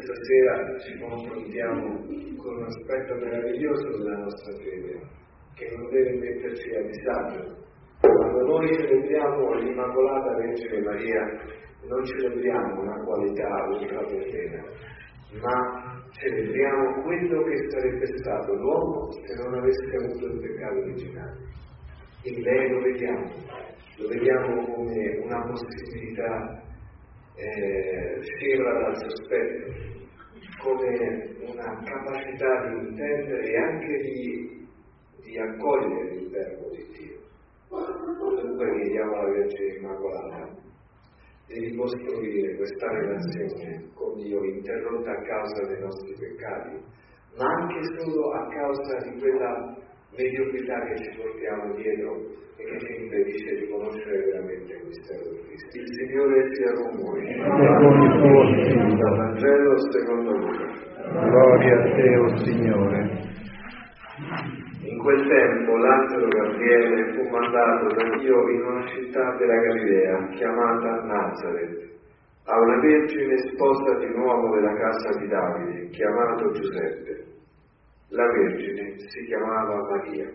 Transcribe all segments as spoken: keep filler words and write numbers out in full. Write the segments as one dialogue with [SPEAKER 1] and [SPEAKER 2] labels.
[SPEAKER 1] questa sera ci confrontiamo con un aspetto meraviglioso della nostra fede, che non deve metterci a disagio. Quando noi celebriamo l'Immacolata Vergine Maria, non celebriamo una qualità ultraterrena, ma celebriamo quello che sarebbe stato l'uomo se non avesse avuto il peccato originale. In lei lo vediamo, lo vediamo come una possibilità eh, scevra dal sospetto, come una capacità di intendere e anche di, di accogliere il verbo di Dio. Dunque chiediamo alla Vergine Immacolata di ricostruire questa relazione con Dio interrotta a causa dei nostri peccati, ma anche solo a causa di quella mediocrità che ci portiamo dietro e che ci impedisce di conoscere veramente il mistero di Cristo. Il Signore sia con voi.
[SPEAKER 2] E con il tuo spirito.
[SPEAKER 1] Dal Vangelo secondo Luca.
[SPEAKER 2] Gloria a te, o Signore.
[SPEAKER 1] In quel tempo l'angelo Gabriele fu mandato da Dio in una città della Galilea chiamata Nazaret, a una vergine sposa di un uomo della casa di Davide chiamato Giuseppe. La vergine si chiamava Maria.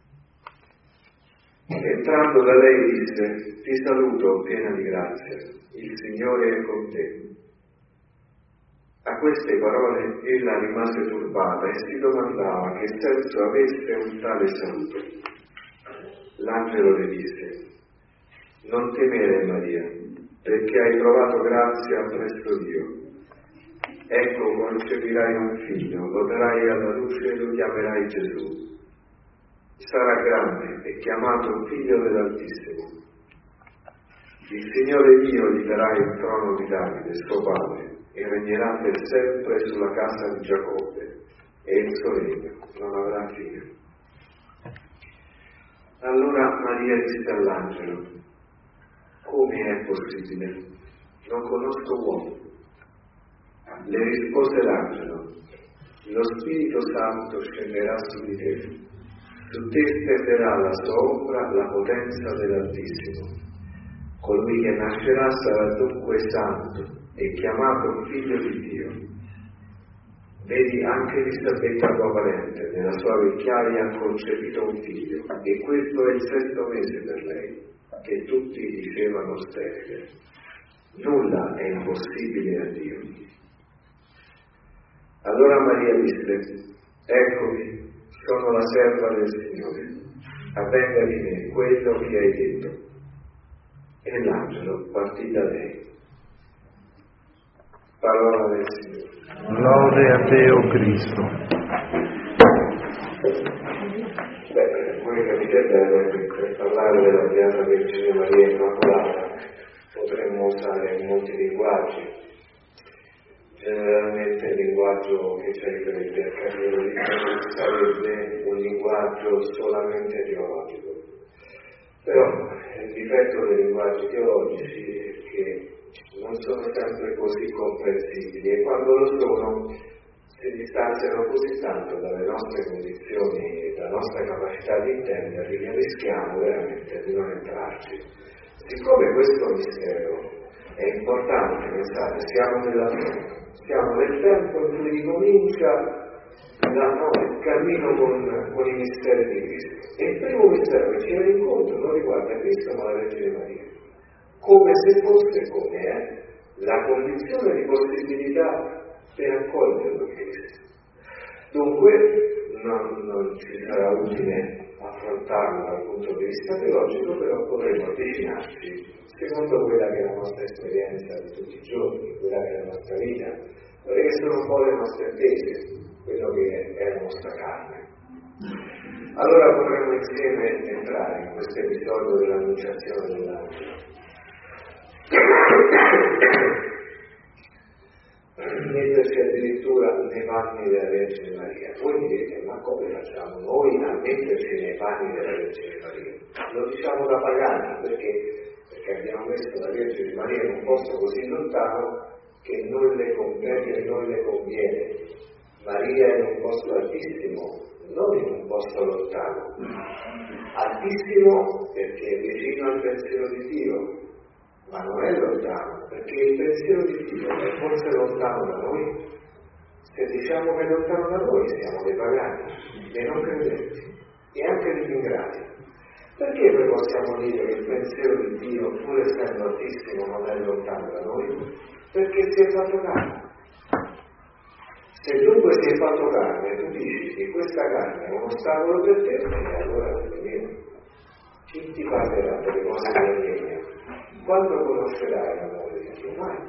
[SPEAKER 1] Entrando da lei disse: ti saluto piena di grazia, il Signore è con te. A queste parole ella rimase turbata e si domandava che senso avesse un tale saluto. L'angelo le disse: non temere Maria, perché hai trovato grazia presso Dio. Ecco, concepirai un figlio, lo darai alla luce e lo chiamerai Gesù. Sarà grande e chiamato figlio dell'Altissimo. Il Signore Dio gli darà il trono di Davide, suo padre, e regnerà per sempre sulla casa di Giacobbe, e il suo regno non avrà fine. Allora Maria disse all'angelo: come è possibile? Non conosco uomo. Le rispose l'angelo: lo Spirito Santo scenderà su di te, su te stenderà la sua ombra la potenza dell'Altissimo. Colui che nascerà sarà dunque santo e chiamato figlio di Dio. Vedi, anche Elisabetta tua parente, nella sua vecchiaia ha concepito un figlio, e questo è il sesto mese per lei, che tutti dicevano sterile. Nulla è impossibile a Dio. Allora Maria disse: eccomi, sono la serva del Signore, avvenga di me quello che hai detto. E l'angelo partì da lei. Parola del Signore.
[SPEAKER 2] Lode a te, o Cristo.
[SPEAKER 1] Beh, voi capite bene che per parlare della Beata Vergine Maria Immacolata potremmo usare molti linguaggi. Generalmente il linguaggio che ci aiuterebbe a capire di più sarebbe un linguaggio solamente teologico. Però il difetto dei linguaggi teologici è che non sono sempre così comprensibili, e quando lo sono si distanziano così tanto dalle nostre condizioni e dalla nostra capacità di intenderli che rischiamo veramente di non entrarci. Siccome questo mistero è importante, pensate, siamo nella siamo nel tempo in cui ricomincia la, no, il cammino con, con i misteri di Cristo, e il primo mistero che ci viene incontro non riguarda Cristo ma la Vergine Maria, come se fosse, come è, la condizione di possibilità per accoglierlo Cristo. Dunque non, non ci sarà utile affrontarlo dal punto di vista teologico, però potremo avvicinarci secondo quella che è la nostra esperienza di tutti i giorni, quella che è la nostra vita, perché sono un po' le nostre attese, quello che è la nostra carne. Allora potremo insieme entrare in questo episodio dell'annunciazione dell'angelo. Metterci addirittura nei panni della Vergine Maria. Voi mi direte: ma come facciamo noi a metterci nei panni della Vergine Maria? Lo diciamo da pagani, perché? Perché abbiamo messo la Vergine Maria in un posto così lontano che non le conviene, non le conviene. Maria è in un posto altissimo, non in un posto lontano. Altissimo perché è vicino al pensiero di Dio, ma non è lontano, perché il pensiero di Dio è forse lontano da noi. Se diciamo che è lontano da noi siamo dei pagani, dei non credenti e anche degli ingrati. Perché noi possiamo dire che il pensiero di Dio, pur essendo altissimo, non è lontano da noi? Perché si è fatto carne. Se dunque si è fatto carne e tu dici che questa carne è un ostacolo per te, e allora mio, chi ti parlerà delle cose della mia? Quando conoscerai l'amore di Dio? Mai.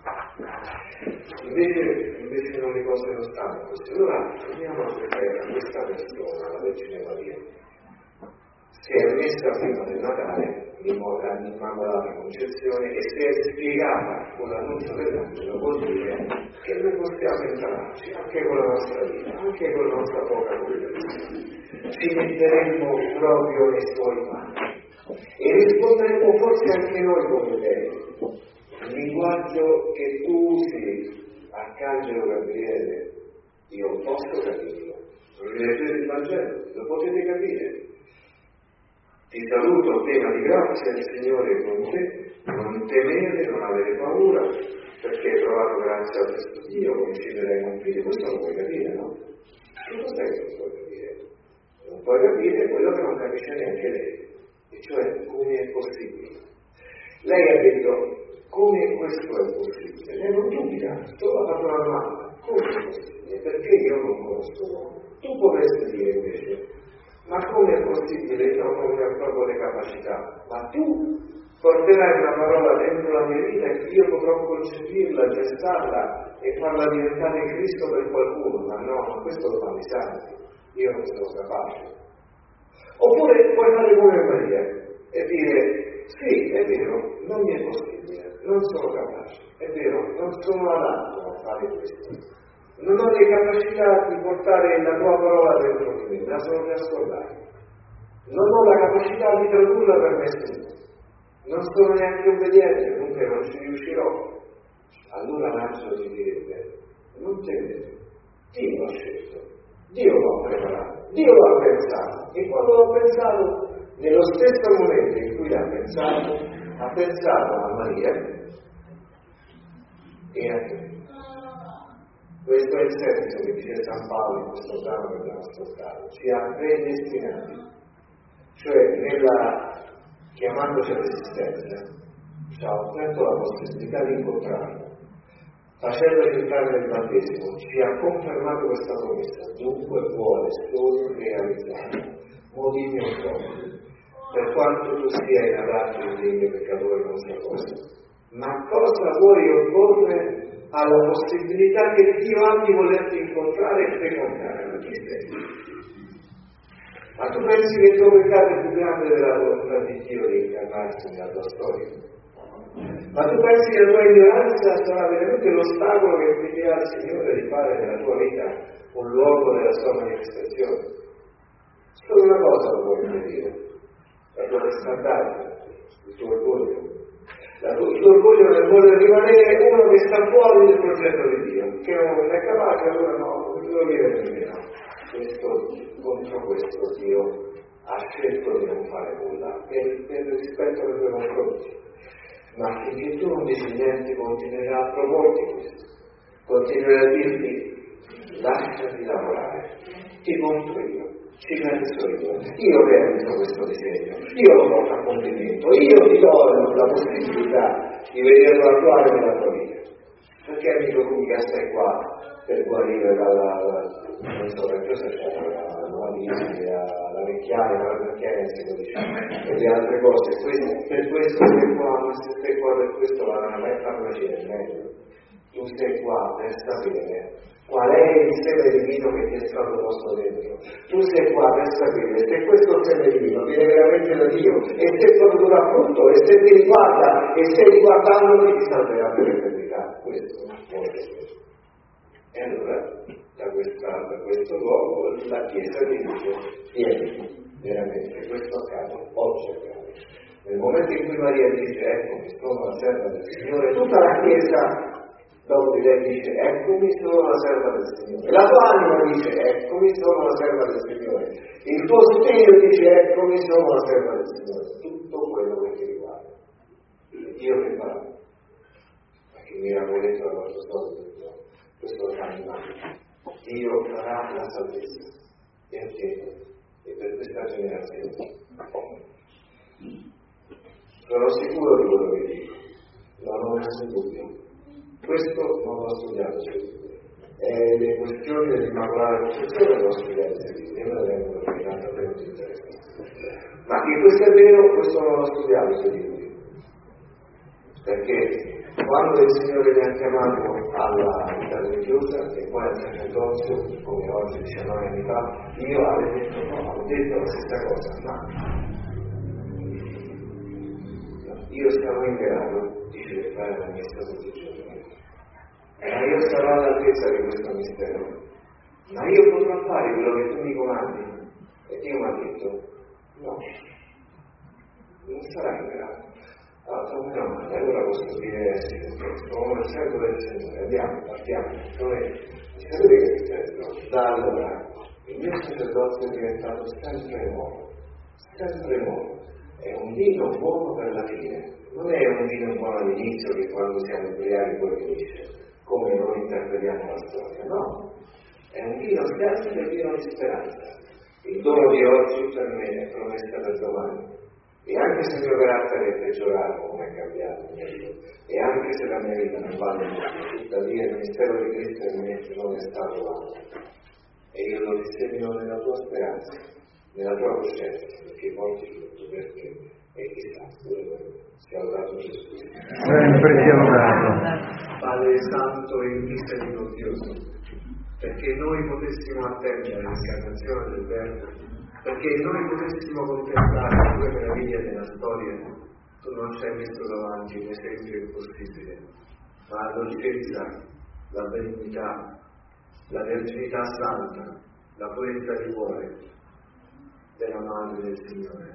[SPEAKER 1] Invece, invece non le cose non stanno così. Allora andiamo a vedere a questa persona, la Vergine Maria. Si è messa prima del Natale all'Immacolata Concezione e si è spiegata con l'annuncio dell'angelo, vuol dire che noi possiamo entrarci anche con la nostra vita, anche con la nostra poca comprensione. Ci metteremmo proprio nei suoi panni e risponderemo forse anche noi come lei. Il linguaggio che tu usi, Arcangelo Gabriele, io posso capirlo. Leggete il Vangelo, lo potete capire. Ti saluto piena di grazia, il Signore è con te, non temere, non avere paura, perché hai trovato grazia presso Dio, coinciderai con figlio. Questo lo puoi capire, no? Che cos'è che non puoi capire? Non puoi capire quello che non capisce neanche lei, e cioè come è possibile. Lei ha detto, come questo è possibile? Lei non dubita, solo ha fatto una domanda, come è possibile? Perché io non conosco l'uomo? Tu potresti dire invece, ma come è possibile? Io non ho proprio le capacità. Ma tu porterai una parola dentro la mia vita e io potrò concepirla, gestarla e farla diventare Cristo per qualcuno. Ma no, ma questo lo fanno i santi. Io non sono capace. Oppure puoi fare come Maria e dire, sì, è vero, non mi è possibile, non sono capace. È vero, non sono adatto a fare questo. Non ho le capacità di portare la tua parola dentro di me, la sono già scordata. Non ho la capacità di tradurla per me stesso. Non sono neanche obbediente, dunque non ci riuscirò. Allora l'angelo ti direbbe, non temere, Dio l'ha scelto, Dio l'ha preparato, Dio l'ha pensato. E quando l'ha pensato, nello stesso momento in cui l'ha pensato, ha pensato a Maria e a te. Questo è il senso che dice San Paolo in questo brano che abbiamo ascoltato, ci ha predestinati, cioè nella chiamandoci all'esistenza ci ha offerto la possibilità di incontrarlo, facendoci entrare nel battesimo, ci ha confermato questa promessa, dunque vuole solo realizzare, modini un po', per quanto tu sia inadatto in degno peccatore non sia cosa, ma cosa vuoi opporre alla possibilità che Dio ha di volerti incontrare e fecondare? Ma chi sei? Ma tu pensi che il tuo peccato è più grande della volontà di Dio di incarnarsi nella tua storia? Ma tu pensi che la tua ignoranza sarà veramente l'ostacolo che impedirà al Signore di fare nella tua vita un luogo della sua manifestazione? Solo una cosa lo può impedire, la tua testardaggine, il tuo orgoglio. La tua, il tuo orgoglio nel voler rimanere uno che sta fuori del progetto di Dio, che non è capace, allora no, non devo dire nemmeno. Questo, contro questo Dio ha scelto di non fare nulla per, per rispetto alle tue confronti. Ma finché tu non dici niente, continuerà a proporti questo, continuerà a dirti lasciati lavorare, ti compro io, ci penso io, io realizzo questo disegno, io lo porto a compimento, io ti do la possibilità di vederlo attuare nella tua vita. Perché amico tu mica stai qua per guarire dalla, non so, per cosa c'è la nuovissima, la vecchiaia, la vecchiaia, e le altre cose. Questo, per questo sei qua, ma se stai qua per questo la vai a farmacia è meglio. Tu sei qua per sapere qual è il seme divino che ti è stato posto dentro. Tu sei qua per sapere se questo seme divino viene veramente da Dio e se produrrà frutto e se ti riguarda e se riguardandoti ti salverà per l'eternità. Questo vuole dire. E allora da, questa, da questo luogo la Chiesa dice vieni, veramente questo accade, oggi accade. Nel momento in cui Maria dice eccomi, sono la serva del Signore, tutta la Chiesa dopo di lei dice eccomi, sono la serva del Signore. La tua anima dice eccomi, sono la serva del Signore. Il tuo spirito dice eccomi, sono la serva del Signore. Tutto quello che ti riguarda. Dio che fa? Ma che miracoletto la nostra storia. Questo in mano. Dio farà la salvezza e a te e per questa generazione. Sono sicuro di quello che dico, non ho nessun dubbio. Questo non l'ho studiato su Bibbia. E le questioni dell'Immacolata Concezione non l'ho studiato su Bibbia, me le vengono che tanto non ti interessa. Ma che questo è vero, questo non l'ho studiato su Bibbia. Perché quando il Signore mi ha chiamato alla vita religiosa e poi al sacerdozio, come oggi diciannove anni fa, io avevo detto no, ho detto la stessa cosa, ma io sarò in grado di celebrare la messa tutti i giorni, ma io sarò all'altezza di questo mistero, ma io potrò fare quello che tu mi comandi. E Dio mi ha detto no, non sarai in grado. Allora, meno male, allora posso dire sono il servo del Signore, andiamo, partiamo. Sapete che da allora il mio sacerdozio è diventato sempre nuovo, sempre nuovo. È un vino buono per la fine, non è un vino buono all'inizio che quando siamo ubriachi poi finisce, come noi interpretiamo la storia, no. È un vino sempre pieno di speranza. Il dono di oggi per me è promessa per domani. E anche se il mio carattere è peggiorato, come è cambiato, e anche se la mia vita non vale più, tuttavia il mistero di Cristo in me non è stato vano. E io lo disegno nella tua speranza, nella tua coscienza, perché porti frutto per te. E chissà, sia lodato Gesù.
[SPEAKER 2] Sempre sia lodato.
[SPEAKER 1] Padre Santo e misericordioso, perché noi potessimo attendere l'incarnazione del Verbo, perché noi potessimo contemplare le tue meraviglie nella storia, tu non ci hai messo davanti un esempio impossibile, ma la dolcezza, la benignità, la verginità santa, la purezza di cuore della Madre del Signore.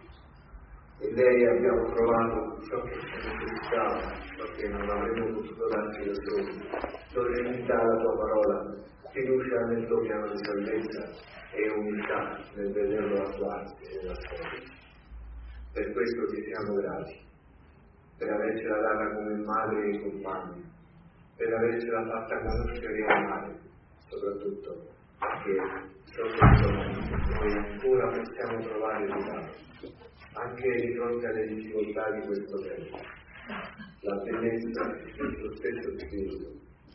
[SPEAKER 1] E lei abbiamo trovato ciò che ci necessitava, ciò che non avremmo potuto darci da soli, solennità alla tua parola, fiducia nel tuo piano di salvezza e umiltà nel vederlo attuarsi nella storia. Per questo ti siamo grati, per avercela data come madre e compagna, per avercela fatta conoscere e amare, soprattutto perché sotto noi ancora possiamo trovare riparo, anche di fronte alle difficoltà di questo tempo. La bellezza del tuo stesso spirito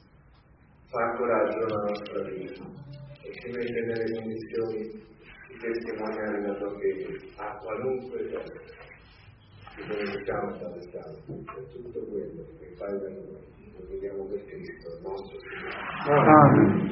[SPEAKER 1] fa coraggio alla nostra vita e ci mette nelle condizioni di testimoniare la tua fede a qualunque cosa. Ti conosciamo, Padre Santo, per tutto quello che fai per noi. Lo vediamo per Cristo, il nostro Signore.
[SPEAKER 2] Amen.